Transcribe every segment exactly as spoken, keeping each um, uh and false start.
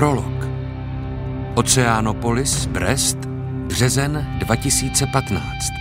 Prolog. Oceanopolis, Brest, březen dva tisíce patnáct.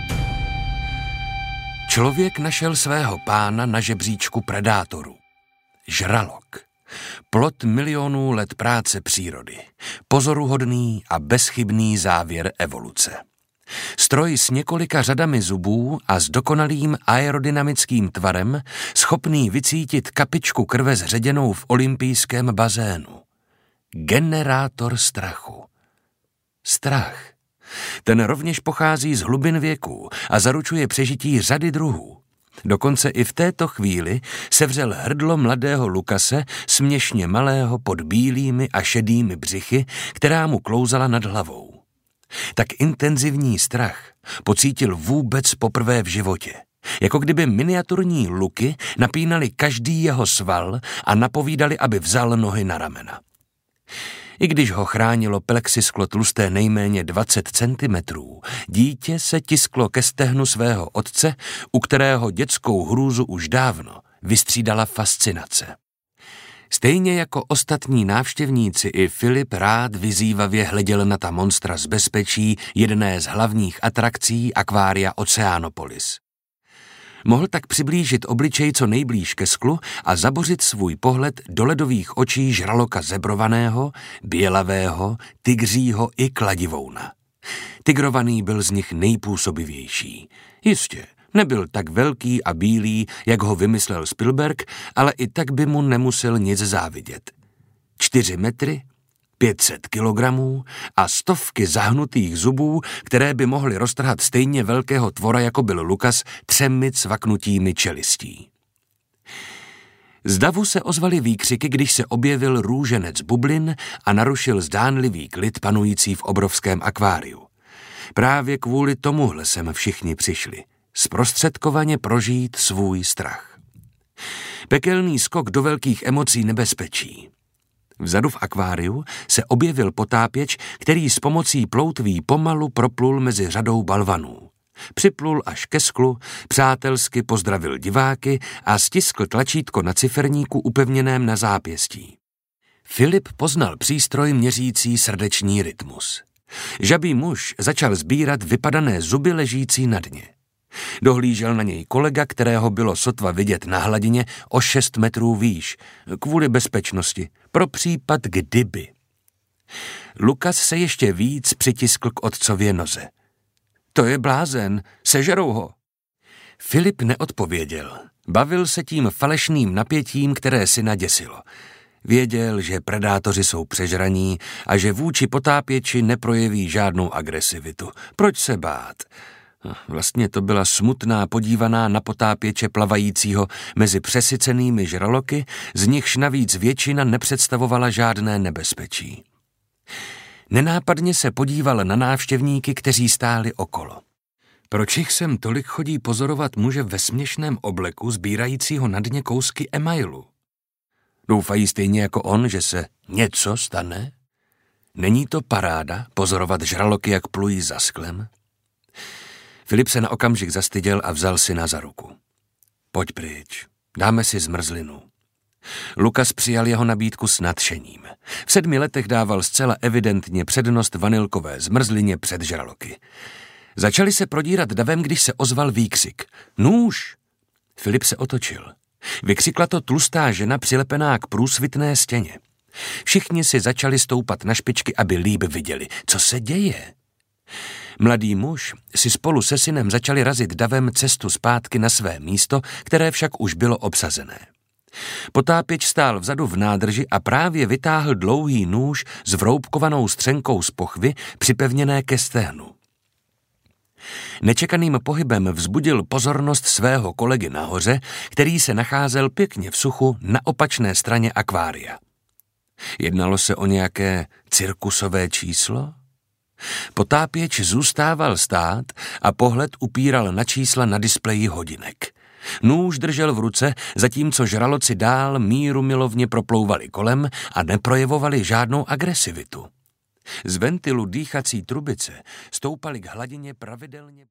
Člověk našel svého pána na žebříčku predátorů. Žralok. Plod milionů let práce přírody. Pozoruhodný a bezchybný závěr evoluce. Stroj s několika řadami zubů a s dokonalým aerodynamickým tvarem, schopný vycítit kapičku krve zředěnou v olympijském bazénu. Generátor strachu. Strach. Ten rovněž pochází z hlubin věků a zaručuje přežití řady druhů. Dokonce i v této chvíli sevřel hrdlo mladého Lukase, směšně malého pod bílými a šedými břichy, která mu klouzala nad hlavou. Tak intenzivní strach pocítil vůbec poprvé v životě. Jako kdyby miniaturní luky napínali každý jeho sval a napovídali, aby vzal nohy na ramena. I když ho chránilo plexisklo tlusté nejméně dvacet centimetrů, dítě se tisklo ke stehnu svého otce, u kterého dětskou hrůzu už dávno vystřídala fascinace. Stejně jako ostatní návštěvníci i Filip rád vyzývavě hleděl na ta monstra z bezpečí jedné z hlavních atrakcí akvária Oceanopolis. Mohl tak přiblížit obličej co nejblíž ke sklu a zabořit svůj pohled do ledových očí žraloka zebrovaného, bělavého, tygřího i kladivouna. Tigrovaný byl z nich nejpůsobivější. Jistě, nebyl tak velký a bílý, jak ho vymyslel Spielberg, ale i tak by mu nemusel nic závidět. Čtyři metry, pět set kilogramů a stovky zahnutých zubů, které by mohly roztrhat stejně velkého tvora, jako byl Lukas, třemi cvaknutími čelistí. Z davu se ozvaly výkřiky, když se objevil růženec bublin a narušil zdánlivý klid panující v obrovském akváriu. Právě kvůli tomuhle sem všichni přišli. Zprostředkovaně prožít svůj strach. Pekelný skok do velkých emocí nebezpečí. Vzadu v akváriu se objevil potápěč, který s pomocí ploutví pomalu proplul mezi řadou balvanů. Připlul až ke sklu, přátelsky pozdravil diváky a stiskl tlačítko na ciferníku upevněném na zápěstí. Filip poznal přístroj měřící srdeční rytmus. Žabý muž začal sbírat vypadané zuby ležící na dně. Dohlížel na něj kolega, kterého bylo sotva vidět na hladině o šest metrů výš, kvůli bezpečnosti, pro případ kdyby. Lukas se ještě víc přitiskl k otcově noze. To je blázen, sežerou ho. Filip neodpověděl. Bavil se tím falešným napětím, které si naděsilo. Věděl, že predátoři jsou přežraní a že vůči potápěči neprojeví žádnou agresivitu. Proč se bát? Vlastně to byla smutná podívaná na potápěče plavajícího mezi přesycenými žraloky, z nichž navíc většina nepředstavovala žádné nebezpečí. Nenápadně se podíval na návštěvníky, kteří stáli okolo. Proč jich sem tolik chodí pozorovat muže ve směšném obleku, sbírajícího na dně kousky emailu? Doufají stejně jako on, že se něco stane? Není to paráda pozorovat žraloky, jak plují za sklem? Filip se na okamžik zastyděl a vzal syna za ruku. Pojď pryč, dáme si zmrzlinu. Lukas přijal jeho nabídku s nadšením. V sedmi letech dával zcela evidentně přednost vanilkové zmrzlině před žraloky. Začali se prodírat davem, když se ozval výkřik. Nůž! Filip se otočil. Vykřikla to tlustá žena přilepená k průsvitné stěně. Všichni si začali stoupat na špičky, aby líp viděli, co se děje. Mladý muž si spolu se synem začali razit davem cestu zpátky na své místo, které však už bylo obsazené. Potápěč stál vzadu v nádrži a právě vytáhl dlouhý nůž s vroubkovanou střenkou z pochvy připevněné ke stehnu. Nečekaným pohybem vzbudil pozornost svého kolegy nahoře, který se nacházel pěkně v suchu na opačné straně akvária. Jednalo se o nějaké cirkusové číslo? Potápěč zůstával stát a pohled upíral na čísla na displeji hodinek. Nůž držel v ruce, zatímco žraloci dál míru milovně proplouvali kolem a neprojevovali žádnou agresivitu. Z ventilu dýchací trubice stoupaly k hladině pravidelně